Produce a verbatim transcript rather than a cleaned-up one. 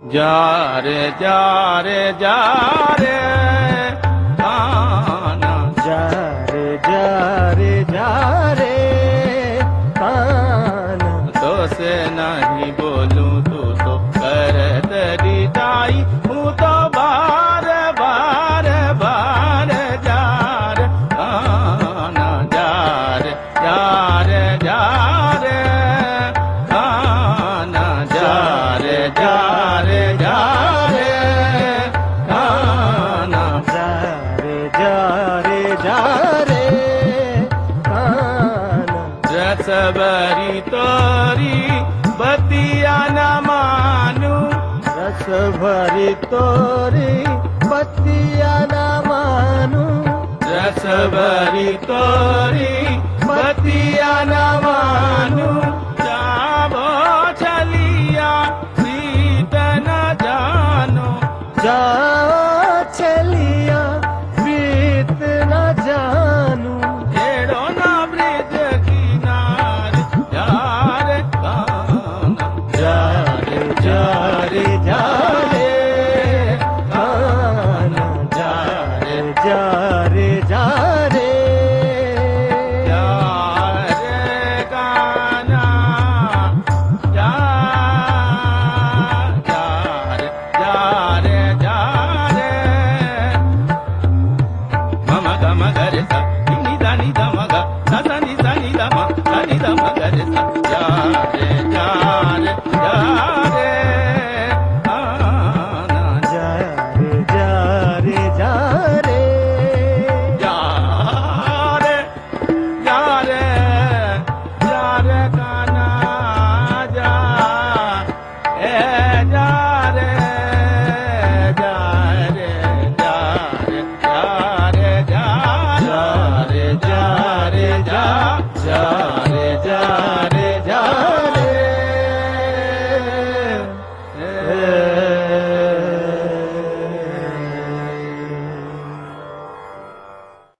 जा रे जा रे जा रे कान्हा, जा रे जा रे जा रे कान्हा। तो से नहीं बोलूं तू तो कर तेरी दाई, हूँ तो बार बार बार जा रे कान्हा, जा रे जा रे जा रे कान्हा, जा रे जा रे जा रे कान्हा, जा रे जा रे जा रे कान्हा। रस भरी तोरी बतिया न मानू, रस भरी तोरी बतिया न मानू, रस भरी तोरी बतिया न मानू, जाबो चलिया प्रीत न जानो, जा